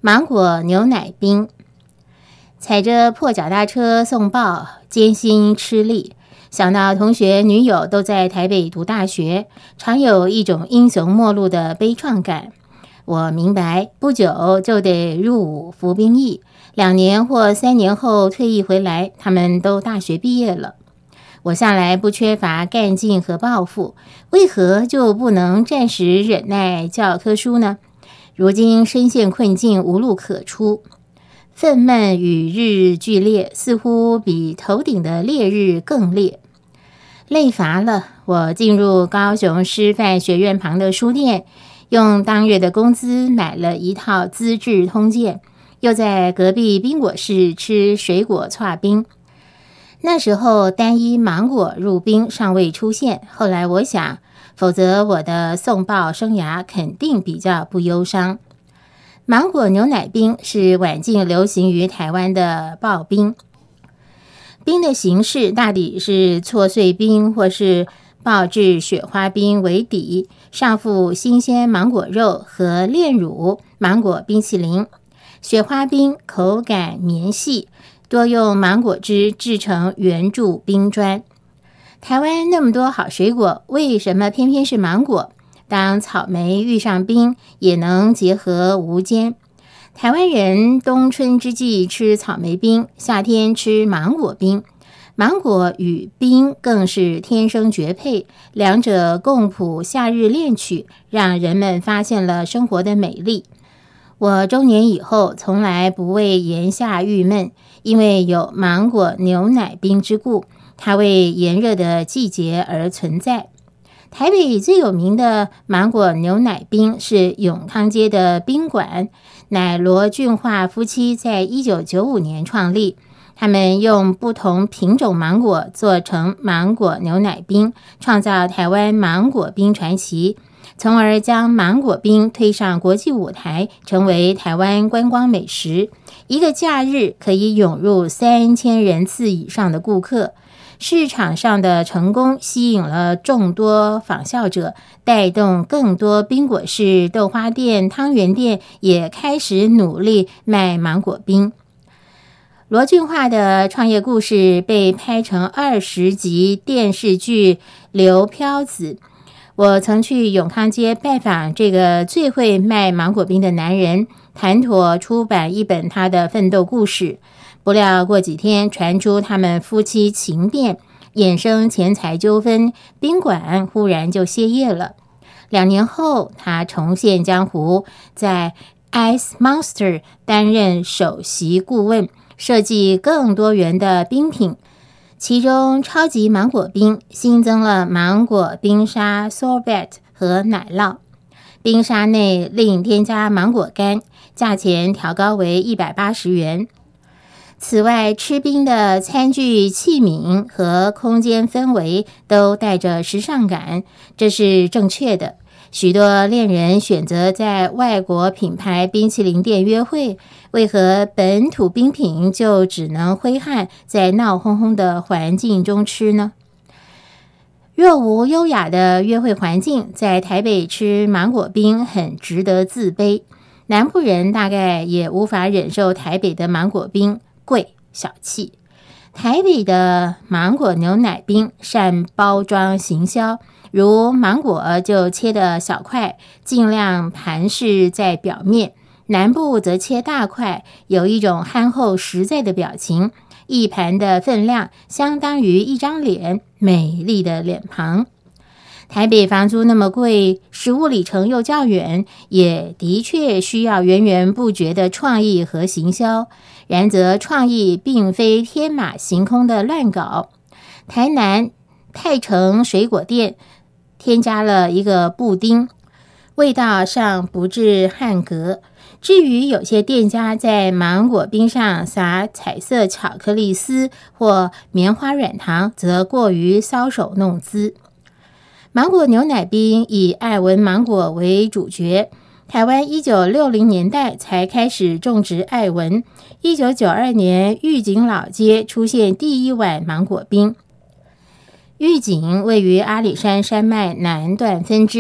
芒果牛奶冰。踩着破脚踏车送报，艰辛吃力，想到同学女友都在台北读大学，常有一种英雄末路的悲怆感。我明白，不久就得入伍服兵役，2年或3年后退役回来，他们都大学毕业了。我向来不缺乏干劲和抱负，为何就不能暂时忍耐教科书呢？如今深陷困境，无路可出，愤懑与日俱烈，似乎比头顶的烈日更烈。累乏了，我进入高雄师范学院旁的书店，用当月的工资买了一套《资治通鉴》，又在隔壁冰果室吃水果剉冰。那时候单一芒果入冰尚未出现，后来我想，否则我的送报生涯肯定比较不忧伤。芒果牛奶冰是晚近流行于台湾的刨冰，冰的形式大抵是搓碎冰或是爆制雪花冰为底，上附新鲜芒果肉和炼乳芒果冰淇淋。雪花冰口感绵细，多用芒果汁制成圆柱冰砖。台湾那么多好水果，为什么偏偏是芒果？当草莓遇上冰，也能结合无间。台湾人冬春之际吃草莓冰，夏天吃芒果冰。芒果与冰更是天生绝配，两者共谱夏日恋曲，让人们发现了生活的美丽。我中年以后从来不为炎夏郁闷，因为有芒果牛奶冰之故，它为炎热的季节而存在。台北最有名的芒果牛奶冰是永康街的冰馆，乃罗俊化夫妻在1995年创立。他们用不同品种芒果做成芒果牛奶冰，创造台湾芒果冰传奇，从而将芒果冰推上国际舞台，成为台湾观光美食。一个假日可以涌入3000人次以上的顾客。市场上的成功吸引了众多仿效者，带动更多冰果室、豆花店、汤圆店也开始努力卖芒果冰。罗俊化的创业故事被拍成20集电视剧《刘飘子》。我曾去永康街拜访这个最会卖芒果冰的男人，谈妥出版一本他的奋斗故事。不料过几天传出他们夫妻情变，衍生钱财纠纷，宾馆忽然就歇业了。2年后，他重现江湖，在 Ice Monster 担任首席顾问，设计更多元的冰品。其中超级芒果冰新增了芒果冰沙 sorbet 和奶酪，冰沙内另添加芒果干，价钱调高为180元。此外，吃冰的餐具器皿和空间氛围都带着时尚感，这是正确的。许多恋人选择在外国品牌冰淇淋店约会，为何本土冰品就只能挥汗在闹哄哄的环境中吃呢？若无优雅的约会环境，在台北吃芒果冰很值得自卑。南部人大概也无法忍受台北的芒果冰贵小气。台北的芒果牛奶冰善包装行销，如芒果就切的小块，尽量盘饰在表面。南部则切大块，有一种憨厚实在的表情，一盘的分量相当于一张脸，美丽的脸庞。台北房租那么贵，食物里程又较远，也的确需要源源不绝的创意和行销。然则创意并非天马行空的乱搞。台南泰城水果店添加了一个布丁，味道上不致汉格。至于有些店家在芒果冰上撒彩色巧克力丝或棉花软糖，则过于搔首弄姿。芒果牛奶冰以爱文芒果为主角，台湾1960年代才开始种植爱文。1992年，玉井老街出现第一碗芒果冰。玉井位于阿里山山脉南段分支，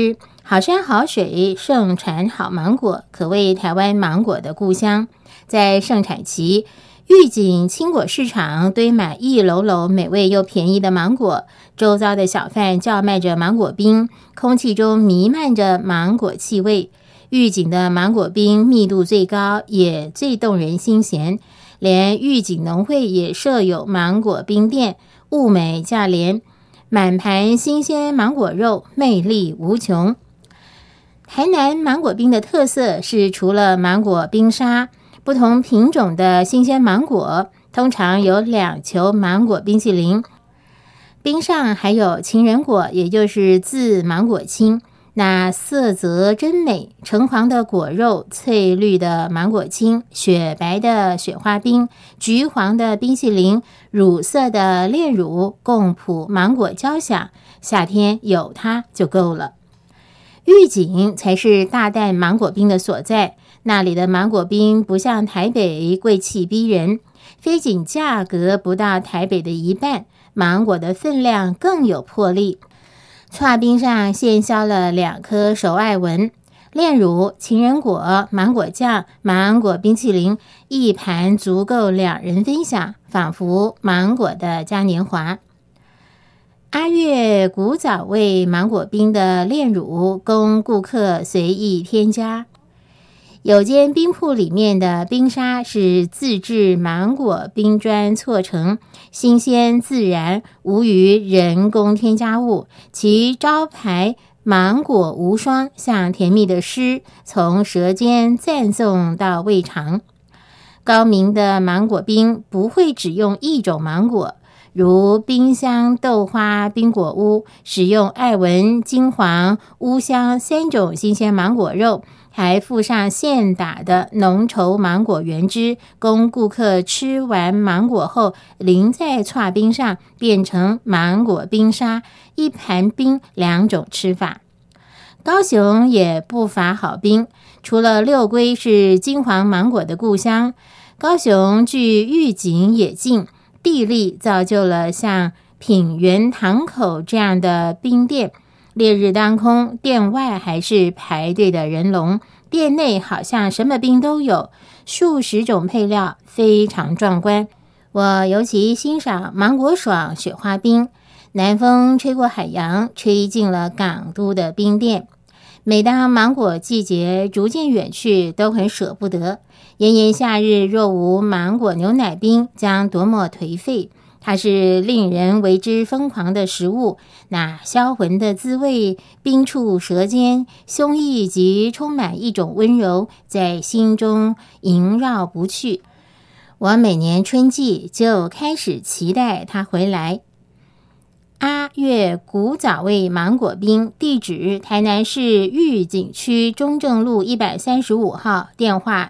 好山好水，盛产好芒果，可谓台湾芒果的故乡。在盛产期，玉井青果市场堆满一篓篓美味又便宜的芒果，周遭的小贩叫卖着芒果冰，空气中弥漫着芒果气味。玉井的芒果冰密度最高，也最动人心弦，连玉井农会也设有芒果冰店，物美价廉，满盘新鲜芒果肉，魅力无穷。台南芒果冰的特色是，除了芒果冰沙，不同品种的新鲜芒果通常有2球芒果冰淇淋，冰上还有情人果，也就是自芒果青。那色泽真美，橙黄的果肉，翠绿的芒果青，雪白的雪花冰，橘黄的冰淇淋，乳色的炼乳，共谱芒果交响。夏天有它就够了。玉井才是大啖芒果冰的所在，那里的芒果冰不像台北贵气逼人，非仅价格不到台北的一半，芒果的分量更有魄力。剉冰上现削了2颗熟艾文，炼乳、情人果、芒果酱、芒果冰淇淋，一盘足够2人分享，仿佛芒果的嘉年华。阿月古早味芒果冰的炼乳供顾客随意添加，有间冰铺里面的冰沙是自制芒果冰砖搓成，新鲜自然，无于人工添加物。其招牌芒果无双，像甜蜜的诗，从舌尖赞颂到胃肠。高明的芒果冰不会只用一种芒果，如冰香豆花冰果屋使用艾文、金黄、乌香3种新鲜芒果肉，还附上现打的浓稠芒果原汁，供顾客吃完芒果后淋在剉冰上，变成芒果冰沙，一盘冰2种吃法。高雄也不乏好冰，除了六龟是金黄芒果的故乡，高雄距玉井也近，地利造就了像品源堂口这样的冰店，烈日当空，店外还是排队的人龙，店内好像什么冰都有，数十种配料，非常壮观。我尤其欣赏芒果爽雪花冰，南风吹过海洋，吹进了港都的冰店。每当芒果季节逐渐远去，都很舍不得。炎炎夏日若无芒果牛奶冰，将多么颓废。它是令人为之疯狂的食物，那销魂的滋味，冰触舌尖，胸臆即充满一种温柔，在心中萦绕不去。我每年春季就开始期待它回来。阿月古早味芒果冰，地址台南市玉井区中正路135号，电话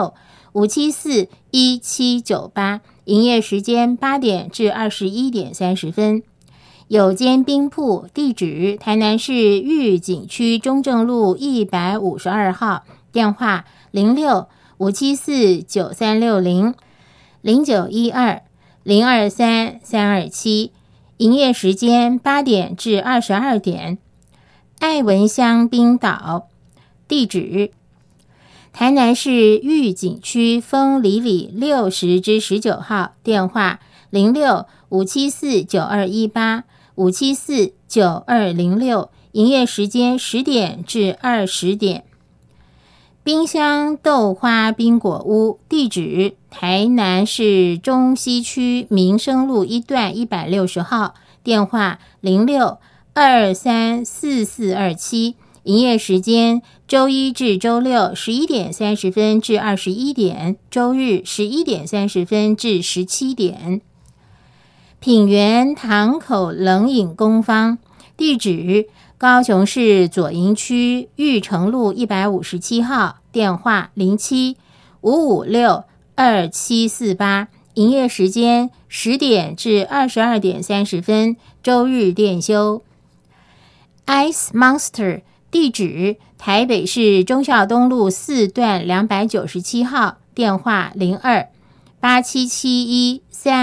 06-574-1798，营业时间8点至21点30分。有间冰铺，地址台南市玉井区中正路152号，电话06-574-9360-0912-023-327，营业时间8点至22点。艾文香冰岛，地址台南市玉井区丰里里60至19号，电话06-574-9218-574-9206，营业时间10点至20点。冰香豆花冰果屋，地址台南市中西区民生路1段160号，电话06-234-4427，营业时间周一至周六11点30分至21点，周日11点30分至17点。品源堂口冷饮工坊，地址高雄市左营区玉成路157号，电话07-556-2748，营业时间10点至22点30分，周日店休。Ice Monster， 地址台北市忠孝东路4段297号，电话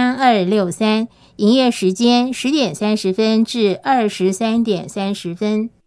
02-8771-3263，营业时间10点30分至23点30分。